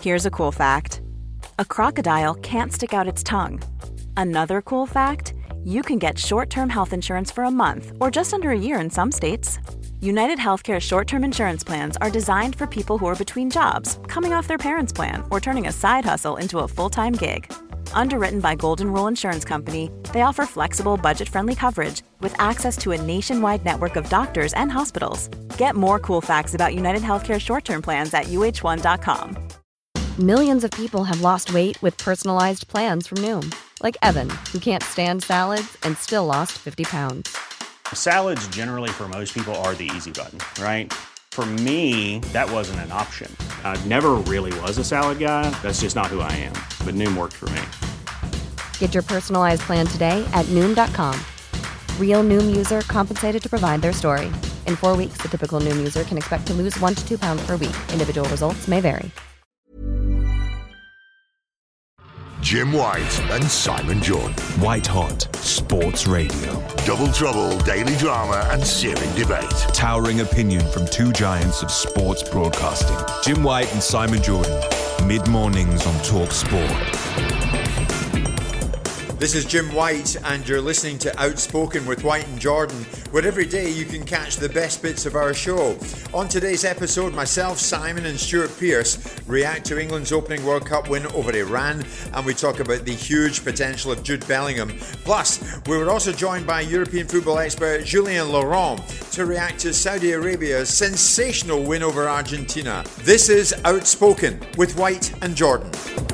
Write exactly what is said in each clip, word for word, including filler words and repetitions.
Here's a cool fact. A crocodile can't stick out its tongue. Another cool fact, you can get short-term health insurance for a month or just under a year in some states. United Healthcare short-term insurance plans are designed for people who are between jobs, coming off their parents' plan, or turning a side hustle into a full-time gig. Underwritten by Golden Rule Insurance Company, they offer flexible, budget-friendly coverage with access to a nationwide network of doctors and hospitals. Get more cool facts about United Healthcare short-term plans at U H one dot com. Millions of people have lost weight with personalized plans from Noom. Like Evan, who can't stand salads and still lost fifty pounds. Salads generally for most people are the easy button, right? For me, that wasn't an option. I never really was a salad guy. That's just not who I am. But Noom worked for me. Get your personalized plan today at Noom dot com. Real Noom user compensated to provide their story. In four weeks, the typical Noom user can expect to lose one to two pounds per week. Individual results may vary. Jim White and Simon Jordan. White Hot Sports Radio. Double trouble, daily drama and searing debate. Towering opinion from two giants of sports broadcasting. Jim White and Simon Jordan. Mid-mornings on Talk Sport. This is Jim White, and you're listening to Outspoken with White and Jordan, where every day you can catch the best bits of our show. On today's episode, myself, Simon and Stuart Pearce react to England's opening World Cup win over Iran, and we talk about the huge potential of Jude Bellingham. Plus, we were also joined by European football expert Julien Laurent to react to Saudi Arabia's sensational win over Argentina. This is Outspoken with White and Jordan.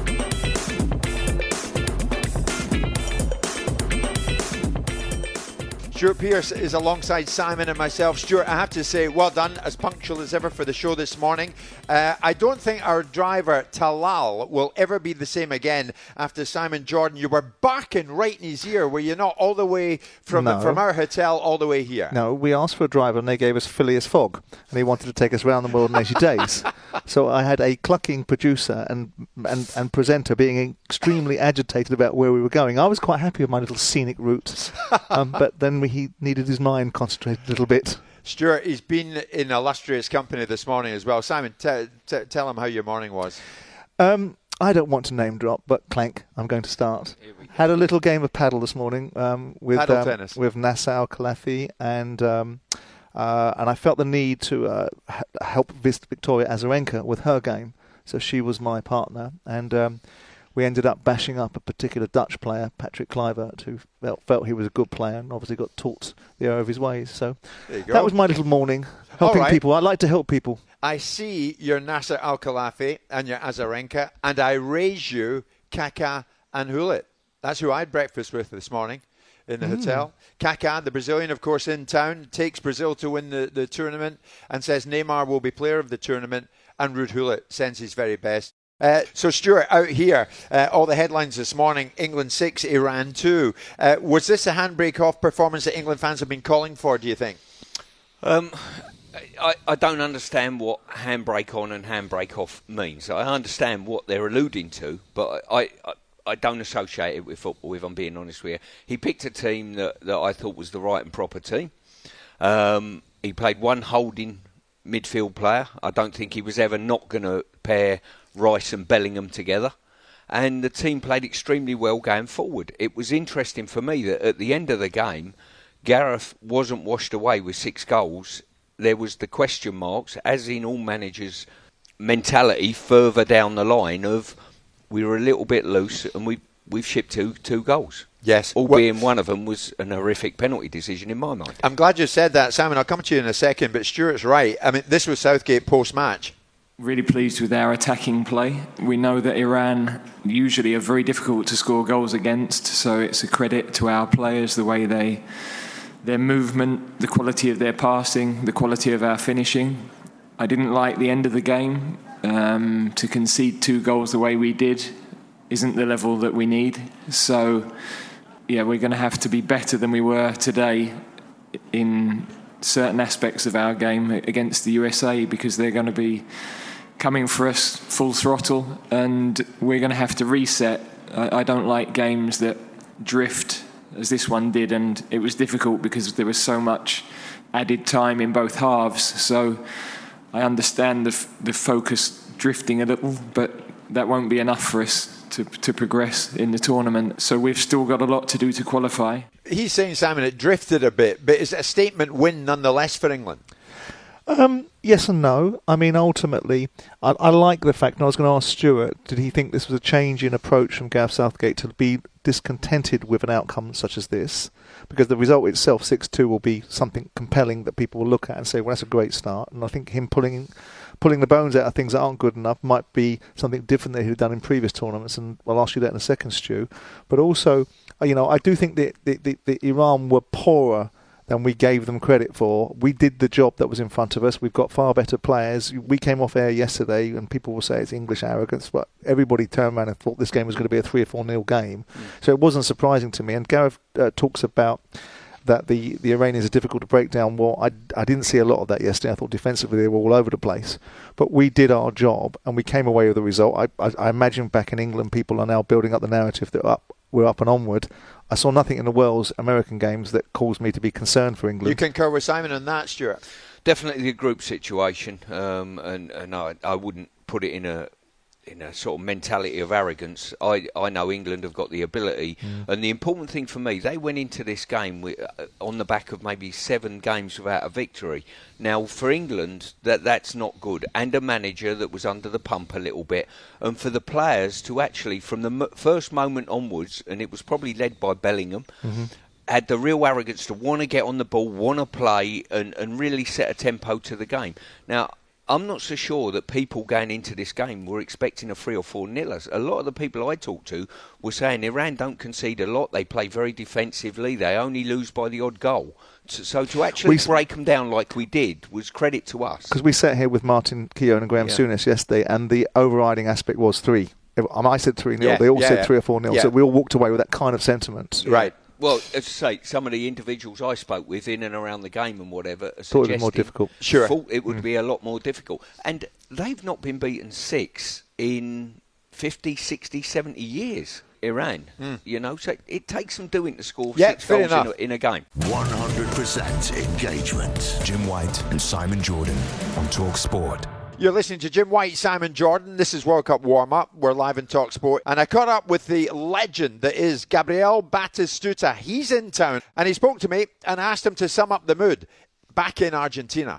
Stuart Pearce is alongside Simon and myself. Stuart, I have to say, well done, as punctual as ever for the show this morning. Uh, I don't think our driver, Talal, will ever be the same again after Simon Jordan. You were barking right in his ear, were you not, all the way from, no. from our hotel all the way here? No, we asked for a driver and they gave us Phileas Fogg, and he wanted to take us around the world in eighty days. So I had a clucking producer and, and, and presenter being extremely agitated about where we were going. I was quite happy with my little scenic route, um, but then we he needed his mind concentrated a little bit. Stuart, he's been in illustrious company this morning as well. Simon, t- t- tell him how your morning was. Um, I don't want to name drop, but Clank, I'm going to start. Had a little game of paddle this morning um, with paddle um, tennis. with Nassau Khalafi, and um, uh, and I felt the need to uh, h- help Victoria Azarenka with her game. So she was my partner, and um, we ended up bashing up a particular Dutch player, Patrick Kluivert, who felt, felt he was a good player and obviously got taught the error of his ways. So that was my little morning, helping right. people. I like to help people. I see your Nasser Al-Khelaifi and your Azarenka, and I raise you Kaká and Gullit. That's who I had breakfast with this morning in the mm. hotel. Kaká, the Brazilian, of course, in town, takes Brazil to win the, the tournament and says Neymar will be player of the tournament, and Ruud Gullit sends his very best. Uh, so, Stuart, out here, uh, all the headlines this morning, England six, Iran two. Uh, was this a handbrake-off performance that England fans have been calling for, do you think? Um, I, I don't understand what handbrake on and handbrake off means. I understand what they're alluding to, but I, I, I don't associate it with football, if I'm being honest with you. He picked a team that, that I thought was the right and proper team. Um, he played one holding midfield player. I don't think he was ever not going to pair Rice and Bellingham together, and the team played extremely well going forward. It was interesting for me that at the end of the game, Gareth wasn't washed away with six goals. There was the question marks, as in all managers' mentality further down the line of we were a little bit loose and we, we've shipped two, two goals. Yes. Albeit well, one of them was an horrific penalty decision in my mind. I'm glad you said that, Simon. I'll come to you in a second, but Stuart's right. I mean, this was Southgate post-match. Really pleased with our attacking play. We know that Iran usually are very difficult to score goals against, so it's a credit to our players, the way they, their movement, the quality of their passing, the quality of our finishing. I didn't like the end of the game. Um, to concede two goals the way we did isn't the level that we need. So, yeah, we're going to have to be better than we were today in certain aspects of our game against the U S A, because they're going to be coming for us full throttle, and we're going to have to reset. I, I don't like games that drift as this one did, and it was difficult because there was so much added time in both halves. So I understand the, f- the focus drifting a little, but that won't be enough for us to to progress in the tournament. So we've still got a lot to do to qualify. He's saying, Simon, it drifted a bit, but is it a statement win nonetheless for England? Um, yes and no. I mean, ultimately, I, I like the fact, and I was going to ask Stuart, did he think this was a change in approach from Gareth Southgate to be discontented with an outcome such as this? Because the result itself, six two, will be something compelling that people will look at and say, well, that's a great start. And I think him pulling pulling the bones out of things that aren't good enough might be something different that he'd done in previous tournaments, and I'll ask you that in a second, Stu. But also, you know, I do think that the, the, the Iran were poorer than we gave them credit for. We did the job that was in front of us. We've got far better players. We came off air yesterday and people will say it's English arrogance, but everybody turned around and thought this game was going to be a three or four nil game. Mm. So it wasn't surprising to me. And Gareth uh, talks about that the, the Iranians are difficult to break down. Well, I, I didn't see a lot of that yesterday. I thought defensively they were all over the place. But we did our job and we came away with a result. I, I, I imagine back in England people are now building up the narrative that up, we're up and onward. I saw nothing in the world's American games that caused me to be concerned for England. You concur with Simon on that, Stuart? Definitely a group situation, um, and, and I, I wouldn't put it in a in a sort of mentality of arrogance. I, I know England have got the ability, mm. and the important thing for me, they went into this game with, uh, on the back of maybe seven games without a victory. Now, for England, that that's not good, and a manager that was under the pump a little bit, and for the players to actually, from the m- first moment onwards, and it was probably led by Bellingham, mm-hmm. had the real arrogance to want to get on the ball, want to play, and, and really set a tempo to the game. Now, I'm not so sure that people going into this game were expecting a three or four nillers. A lot of the people I talked to were saying Iran don't concede a lot. They play very defensively. They only lose by the odd goal. So to actually we, break them down like we did was credit to us. Because we sat here with Martin Keown and Graham yeah. Souness yesterday, and the overriding aspect was three. I said three nil. Yeah, they all yeah, said yeah. three or four nil. Yeah. So we all walked away with that kind of sentiment. Right. Well, as I say, some of the individuals I spoke with in and around the game and whatever thought it was more difficult. Sure. Thought it would mm. be a lot more difficult. And they've not been beaten six in fifty, sixty, seventy years, Iran. Mm. You know, so it takes some doing to score yeah, six goals in a, in a game. one hundred percent engagement. Jim White and Simon Jordan on Talk Sport. You're listening to Jim White, Simon Jordan. This is World Cup Warm-Up. We're live in Talk Sport. And I caught up with the legend that is Gabriel Batistuta. He's in town and he spoke to me and asked him to sum up the mood back in Argentina.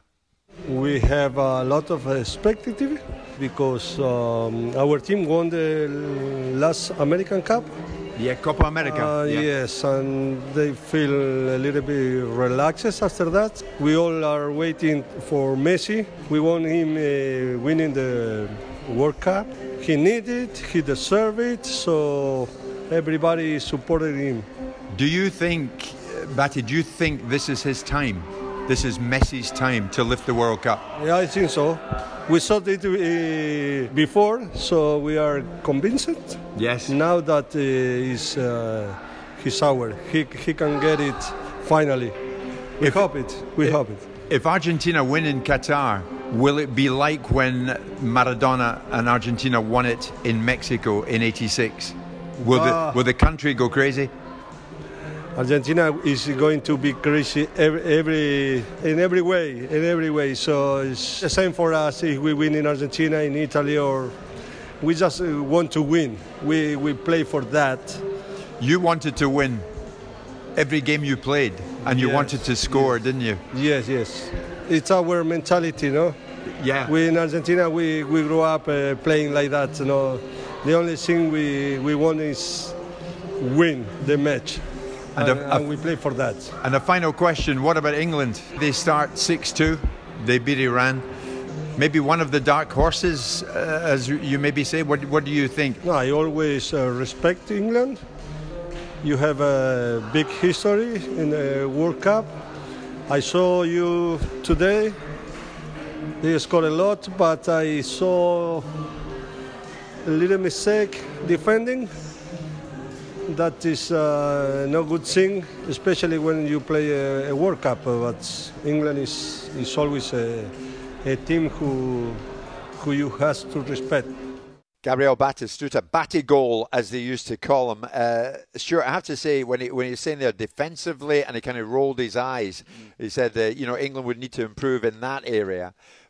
We have a lot of expectative because um, our team won the last American Cup. Yeah, Copa America. Uh, yeah. Yes, and they feel a little bit relaxed after that. We all are waiting for Messi. We want him uh, winning the World Cup. He needed it, he deserved it, so everybody supported him. Do you think, Batty, do you think this is his time? This is Messi's time to lift the World Cup? Yeah, I think so. We saw it uh, before, so we are convinced. Yes. Now that uh, is uh, his hour, he he can get it finally. We if, hope it. We if, hope it. If Argentina win in Qatar, will it be like when Maradona and Argentina won it in Mexico in eighty-six? Will uh, the will the country go crazy? Argentina is going to be crazy every, every in every way, in every way. So it's the same for us if we win in Argentina, in Italy, or we just want to win. We we play for that. You wanted to win every game you played, and you yes, wanted to score, yes. didn't you? Yes, yes. It's our mentality, no? Yeah. We in Argentina, we, we grew up uh, playing like that. You know, the only thing we we want is win the match. And, and, a, and we play for that. And a final question, what about England? They start six two, they beat Iran. Maybe one of the dark horses, uh, as you maybe say. What, what do you think? No, I always uh, respect England. You have a big history in the World Cup. I saw you today. They scored a lot, but I saw a little mistake defending. That is uh, no good thing, especially when you play a, a World Cup. But England is is always a, a team who who you has to respect. Gabriel Batistuta, Batty goal, as they used to call him. Uh, Stuart, I have to say, when he when he's saying there defensively, and he kind of rolled his eyes, mm. he said, uh, you know, England would need to improve in that area.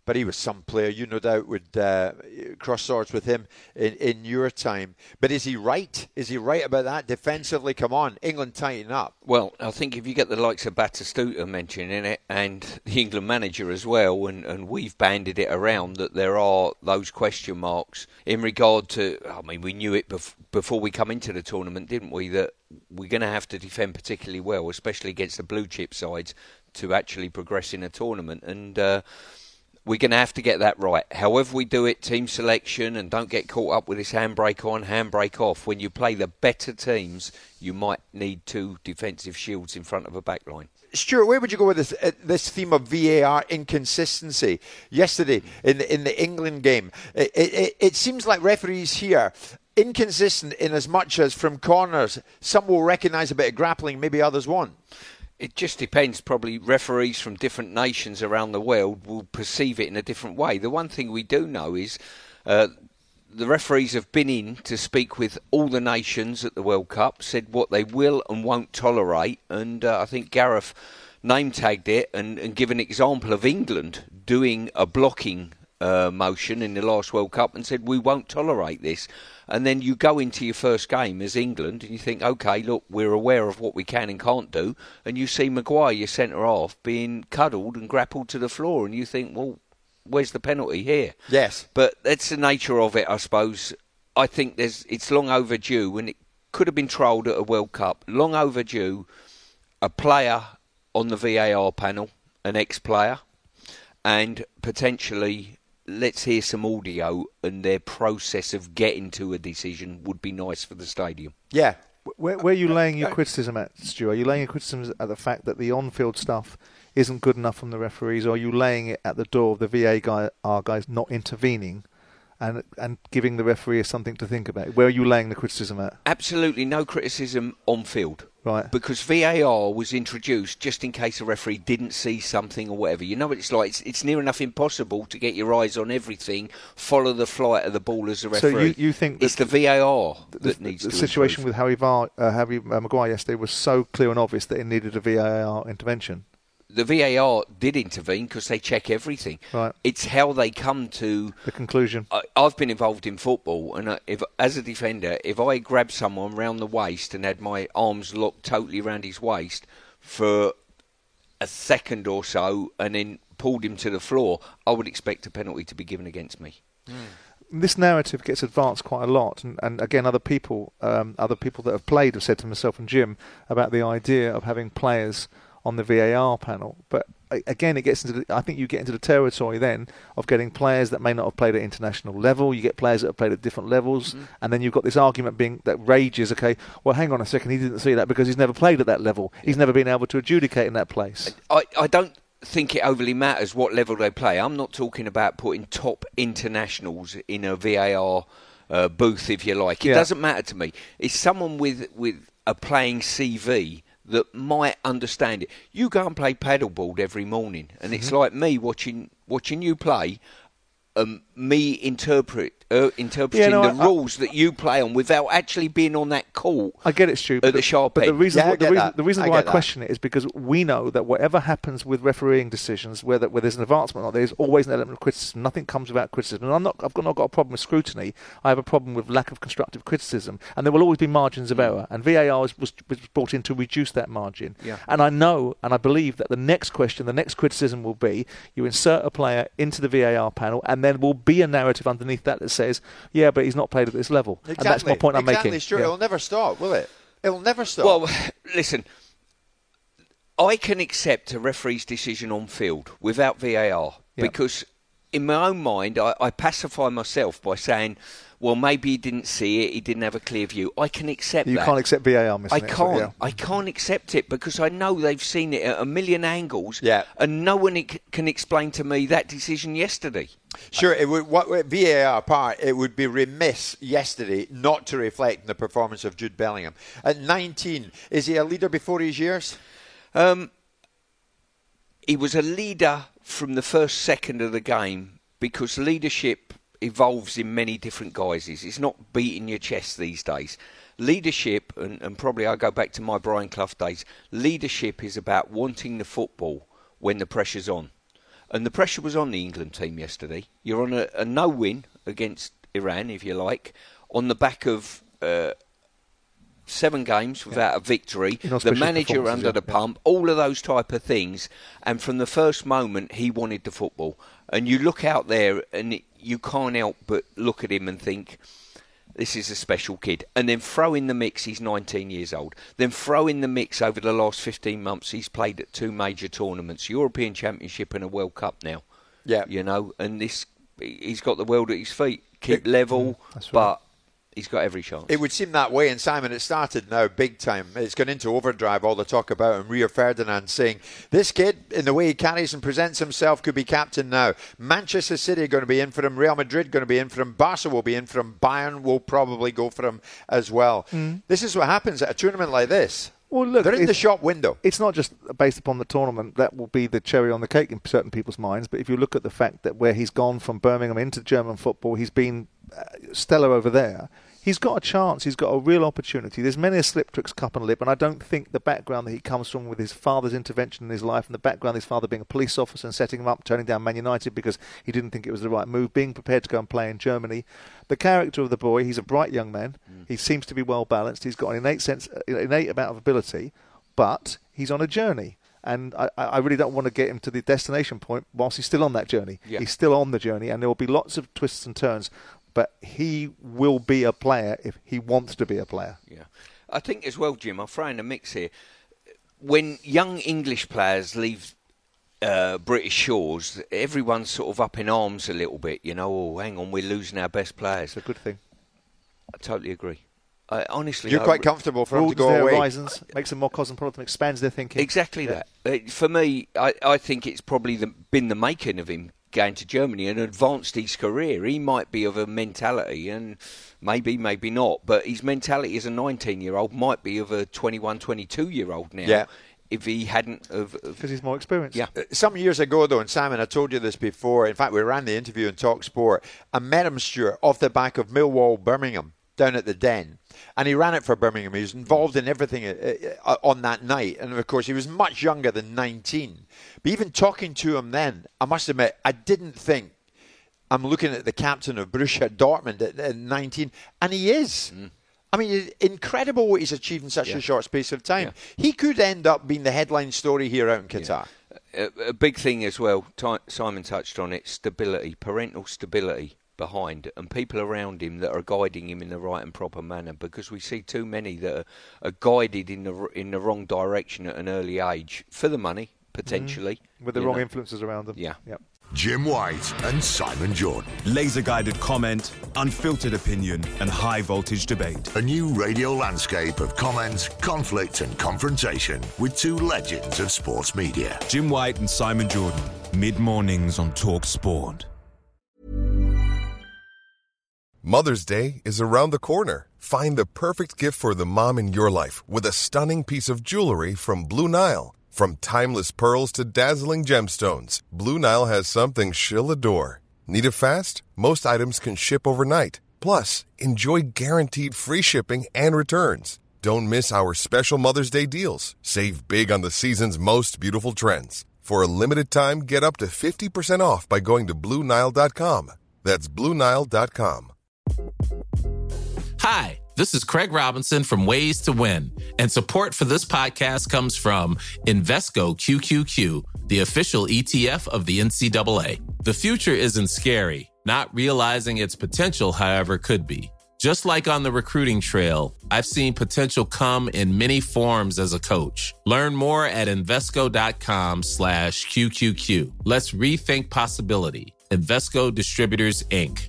but he was some player you no doubt would uh, cross swords with him in, in your time. But is he right? Is he right about that? Defensively, come on, England tighten up. Well, I think if you get the likes of Batistuta mentioning it and the England manager as well, and, and we've banded it around that there are those question marks in regard to, I mean, we knew it bef- before we come into the tournament, didn't we, that we're going to have to defend particularly well, especially against the blue chip sides, to actually progress in a tournament. And uh, we're going to have to get that right. However we do it, team selection, and don't get caught up with this handbrake on, handbrake off. When you play the better teams, you might need two defensive shields in front of a back line. Stuart, where would you go with this uh, this theme of V A R inconsistency? Yesterday, in the, in the England game, it, it, it seems like referees here, inconsistent in as much as from corners, some will recognise a bit of grappling, maybe others won't. It just depends. Probably referees from different nations around the world will perceive it in a different way. The one thing we do know is uh, the referees have been in to speak with all the nations at the World Cup, said what they will and won't tolerate, and uh, I think Gareth name-tagged it and, and give an example of England doing a blocking uh, motion in the last World Cup and said we won't tolerate this. And then you go into your first game as England and you think, OK, look, we're aware of what we can and can't do. And you see Maguire, your centre-half, being cuddled and grappled to the floor. And you think, well, where's the penalty here? Yes. But that's the nature of it, I suppose. I think there's it's long overdue, and it could have been trolled at a World Cup. Long overdue, a player on the V A R panel, an ex-player, and potentially... let's hear some audio, and their process of getting to a decision would be nice for the stadium. Yeah. Where, where are you laying your criticism at, Stu? Are you laying your criticism at the fact that the on-field stuff isn't good enough from the referees, or are you laying it at the door of the V A R guys not intervening and and giving the referee something to think about? Where are you laying the criticism at? Absolutely no criticism on-field. Right. Because V A R was introduced just in case a referee didn't see something or whatever. You know what it's like? It's, it's near enough impossible to get your eyes on everything, follow the flight of the ball as a referee. So you, you think it's the V A R the, that the, needs the to The situation improve. with Harry, Var, uh, Harry uh, Maguire yesterday was so clear and obvious that it needed a V A R intervention. The V A R did intervene because they check everything. Right. It's how they come to the conclusion. I, I've been involved in football, and if, as a defender, if I grabbed someone round the waist and had my arms locked totally around his waist for a second or so, and then pulled him to the floor, I would expect a penalty to be given against me. Mm. This narrative gets advanced quite a lot, and, and again, other people, um, other people that have played have said to myself and Jim about the idea of having players on the V A R panel. But again, it gets into the, I think you get into the territory then of getting players that may not have played at international level. You get players that have played at different levels, mm-hmm. and then you've got this argument being that rages, okay, well, hang on a second, he didn't see that because he's never played at that level. Yeah. He's never been able to adjudicate in that place. I, I don't think it overly matters what level they play. I'm not talking about putting top internationals in a V A R uh, booth, if you like. It yeah. doesn't matter to me. It's someone with, with a playing C V that might understand it. You go and play paddleboard every morning, and mm-hmm. it's like me watching watching you play, um, me interpret uh, interpreting yeah, no, the I, rules I, that you play on without actually being on that court. I get it, Stu. At the sharp but end. the reason, yeah, why, the reason, that. the reason I why I that. question it is because we know that whatever happens with refereeing decisions, whether where there's an advancement or not, there's always an element of criticism. Nothing comes without criticism. And I'm not, I've got, not got a problem with scrutiny. I have a problem with lack of constructive criticism. And there will always be margins of error. And V A R was, was, was brought in to reduce that margin. Yeah. And I know, and I believe that the next question, the next criticism will be, you insert a player into the V A R panel, and there will be a narrative underneath that that says, yeah, but he's not played at this level. Exactly. And that's my point I'm exactly, making. Sure, yeah. It'll never stop, will it? It'll never stop. Well, listen, I can accept a referee's decision on field without V A R yeah. because in my own mind, I, I pacify myself by saying, well, maybe he didn't see it, he didn't have a clear view. I can accept you that. You can't accept V A R missing I it. can't. So, yeah. I can't accept it because I know they've seen it at a million angles, yeah. and no one can explain to me that decision yesterday. Sure, it would, what, V A R apart, it would be remiss yesterday not to reflect on the performance of Jude Bellingham. At nineteen, is he a leader before his years? Um, he was a leader from the first second of the game because leadership evolves in many different guises. It's not beating your chest these days. Leadership, and, and probably I go back to my Brian Clough days, leadership is about wanting the football when the pressure's on. And the pressure was on the England team yesterday. You're on a, a no-win against Iran, if you like, on the back of uh, seven games without yeah. a victory, the manager under the yeah. pump, all of those type of things. And from the first moment, he wanted the football. And you look out there and it, you can't help but look at him and think, this is a special kid. And then throw in the mix, he's nineteen years old. Then throw in the mix over the last fifteen months, he's played at two major tournaments, European Championship and a World Cup now. Yeah. You know, and this, he's got the world at his feet. Keep level, That's right. but he's got every chance. It would seem that way, and Simon, it started now big time. It's gone into overdrive, all the talk about him. Rio Ferdinand saying, this kid, in the way he carries and presents himself, could be captain now. Manchester City are going to be in for him. Real Madrid going to be in for him. Barca will be in for him. Bayern will probably go for him as well. Mm. This is what happens at a tournament like this. Well, look, they're in the shop window. It's not just based upon the tournament. That will be the cherry on the cake in certain people's minds. But if you look at the fact that where he's gone from Birmingham into German football, he's been uh, stellar over there. He's got a chance. He's got a real opportunity. There's many a slip, tricks, cup and lip, and I don't think the background that he comes from with his father's intervention in his life and the background his father being a police officer and setting him up, turning down Man United because he didn't think it was the right move, being prepared to go and play in Germany. The character of the boy, he's a bright young man. Mm. He seems to be well balanced. He's got an innate sense, innate amount of ability, but he's on a journey. And I, I really don't want to get him to the destination point whilst he's still on that journey. Yeah. He's still on the journey, and there will be lots of twists and turns. But he will be a player if he wants to be a player. Yeah, I think as well, Jim, I'll throw in a mix here. When young English players leave uh, British shores, everyone's sort of up in arms a little bit. You know, oh, hang on, we're losing our best players. It's a good thing. I totally agree. I, honestly, you're I, quite comfortable for them to go their away. Horizons, makes them more cosmopolitan, expands their thinking. Exactly yeah. that. Uh, for me, I, I think it's probably the, been the making of him going to Germany and advanced his career. He might be of a mentality, and maybe, maybe not, but his mentality as a nineteen-year-old might be of a twenty-one, twenty-two-year-old now. Yeah. If he hadn't... Because he's more experienced. Yeah. Some years ago, though, and Simon, I told you this before, in fact, we ran the interview in Talk Sport, I met him, Stuart, off the back of Millwall, Birmingham, down at the Den. And he ran it for Birmingham. He was involved in everything uh, on that night. And, of course, he was much younger than nineteen. But even talking to him then, I must admit, I didn't think I'm looking at the captain of Borussia Dortmund at, at nineteen. And he is. Mm. I mean, incredible what he's achieved in such yeah. a short space of time. Yeah. He could end up being the headline story here out in Qatar. Yeah. A, a big thing as well, Ty- Simon touched on it, stability, parental stability behind, and people around him that are guiding him in the right and proper manner, because we see too many that are, are guided in the in the wrong direction at an early age for the money, potentially. Mm. With the wrong know. influences around them. Yeah. Yep. Jim White and Simon Jordan. Laser-guided comment, unfiltered opinion, and high-voltage debate. A new radio landscape of comment, conflict, and confrontation with two legends of sports media. Jim White and Simon Jordan. Mid-mornings on Talk Sport. Mother's Day is around the corner. Find the perfect gift for the mom in your life with a stunning piece of jewelry from Blue Nile. From timeless pearls to dazzling gemstones, Blue Nile has something she'll adore. Need it fast? Most items can ship overnight. Plus, enjoy guaranteed free shipping and returns. Don't miss our special Mother's Day deals. Save big on the season's most beautiful trends. For a limited time, get up to fifty percent off by going to Blue Nile dot com. That's Blue Nile dot com. Hi, this is Craig Robinson from Ways to Win, and support for this podcast comes from Invesco Q Q Q, the official E T F of the N C double A. The future isn't scary. Not realizing its potential, however, could be. Just like on the recruiting trail, I've seen potential come in many forms as a coach. Learn more at Invesco.com slash QQQ. Let's rethink possibility. Invesco Distributors, Incorporated.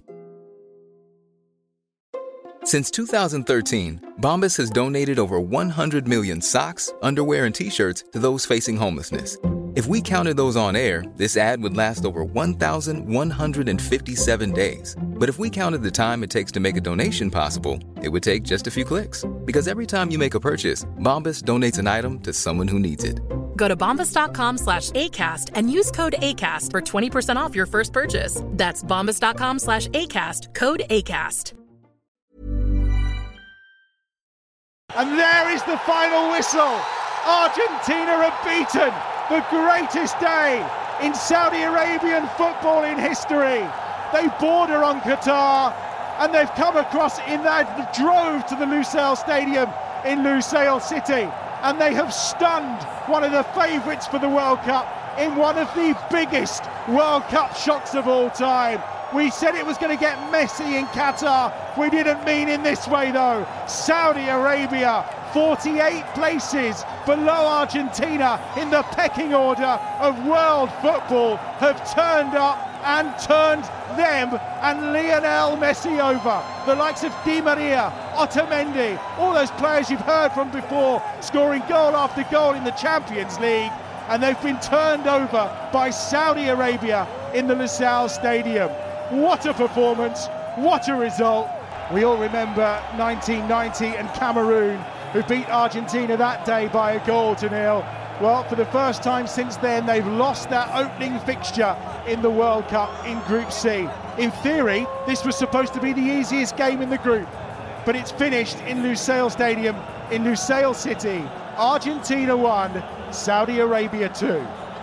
Since two thousand thirteen, Bombas has donated over one hundred million socks, underwear, and T-shirts to those facing homelessness. If we counted those on air, this ad would last over one thousand one hundred fifty-seven days. But if we counted the time it takes to make a donation possible, it would take just a few clicks. Because every time you make a purchase, Bombas donates an item to someone who needs it. Go to bombas.com slash ACAST and use code ACAST for twenty percent off your first purchase. That's bombas.com slash ACAST, code ACAST. And there is the final whistle. Argentina are beaten. The greatest day in Saudi Arabian footballing history. They border on Qatar, and they've come across in that drove to the Lusail Stadium in Lusail City, and they have stunned one of the favourites for the World Cup in one of the biggest World Cup shocks of all time. We said it was going to get messy in Qatar. We didn't mean in this way though. Saudi Arabia, forty-eight places below Argentina in the pecking order of world football, have turned up and turned them and Lionel Messi over. The likes of Di Maria, Otamendi, all those players you've heard from before, scoring goal after goal in the Champions League, and they've been turned over by Saudi Arabia in the Lusail Stadium. What a performance, what a result. We all remember nineteen ninety and Cameroon, who beat Argentina that day by a goal to nil. Well, for the first time since then, they've lost their opening fixture in the World Cup in Group C. In theory, this was supposed to be the easiest game in the group, but it's finished in Lusail Stadium in Lusail City. Argentina one, Saudi Arabia two.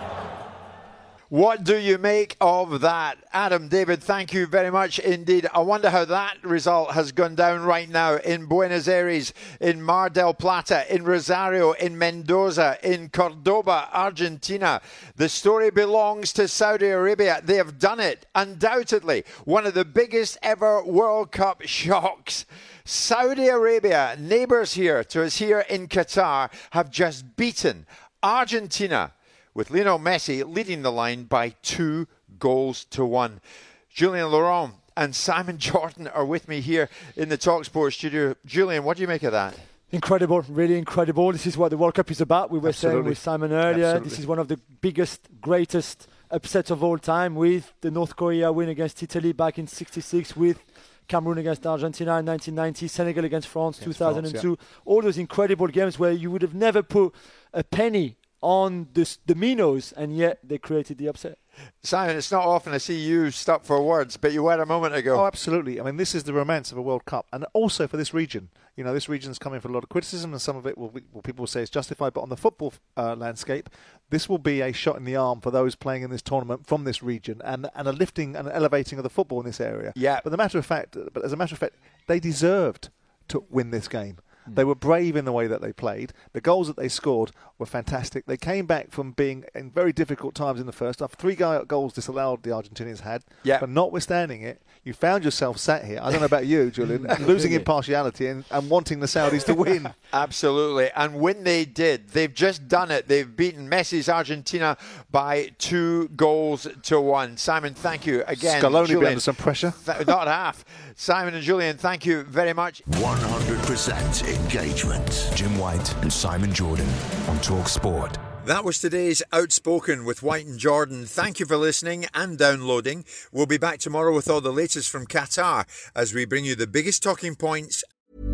What do you make of that? Adam, David, thank you very much indeed. I wonder how that result has gone down right now in Buenos Aires, in Mar del Plata, in Rosario, in Mendoza, in Cordoba, Argentina. The story belongs to Saudi Arabia. They have done it, undoubtedly. One of the biggest ever World Cup shocks. Saudi Arabia, neighbours here to us here in Qatar, have just beaten Argentina, with Lionel Messi leading the line by two goals to one. Julien Laurent and Simon Jordan are with me here in the TalkSport studio. Julien, what do you make of that? Incredible, really incredible. This is what the World Cup is about. We were Absolutely. saying with Simon earlier, Absolutely. This is one of the biggest, greatest upsets of all time, with the North Korea win against Italy back in sixty-six, with Cameroon against Argentina in nineteen ninety, Senegal against France against two thousand two. France, yeah. All those incredible games where you would have never put a penny on the, the Minos, and yet they created the upset. Simon, it's not often I see you stop for words, but you were a moment ago. Oh, absolutely. I mean, this is the romance of a World Cup, and also for this region. You know, this region's coming for a lot of criticism, and some of it will, be, will people will say is justified, but on the football uh, landscape, this will be a shot in the arm for those playing in this tournament from this region, and, and a lifting and elevating of the football in this area. Yeah. But the matter of fact, but as a matter of fact, they deserved to win this game. They were brave in the way that they played. The goals that they scored were fantastic. They came back from being in very difficult times in the first half. Three goals disallowed the Argentinians had. Yeah. But notwithstanding it, you found yourself sat here, I don't know about you, Julian, losing impartiality and, and wanting the Saudis to win. Absolutely. And when they did, they've just done it. They've beaten Messi's Argentina by two goals to one. Simon, thank you again. Scaloni Julien, be under some pressure. Th- not half. Simon and Julien, thank you very much. one hundred percent engagement. Jim White and Simon Jordan on TalkSport. That was today's Outspoken with White and Jordan. Thank you for listening and downloading. We'll be back tomorrow with all the latest from Qatar as we bring you the biggest talking points.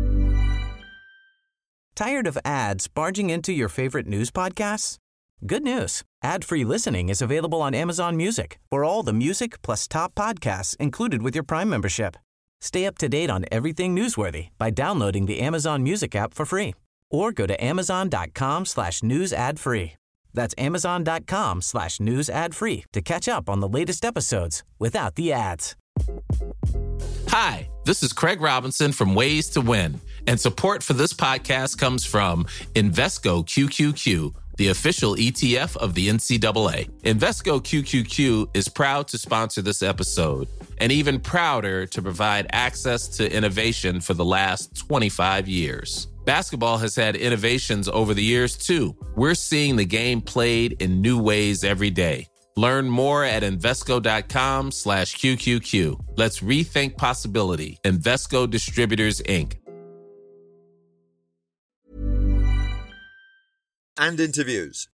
Tired of ads barging into your favorite news podcasts? Good news. Ad-free listening is available on Amazon Music for all the music plus top podcasts included with your Prime membership. Stay up to date on everything newsworthy by downloading the Amazon Music app for free or go to amazon.com slash news ad free. That's amazon.com slash news ad free to catch up on the latest episodes without the ads. Hi, this is Craig Robinson from Ways to Win, and support for this podcast comes from Invesco Q Q Q, the official E T F of the N C double A. Invesco Q Q Q is proud to sponsor this episode, and even prouder to provide access to innovation for the last twenty-five years. Basketball has had innovations over the years, too. We're seeing the game played in new ways every day. Learn more at Invesco.com slash QQQ. Let's rethink possibility. Invesco Distributors, Incorporated. And interviews.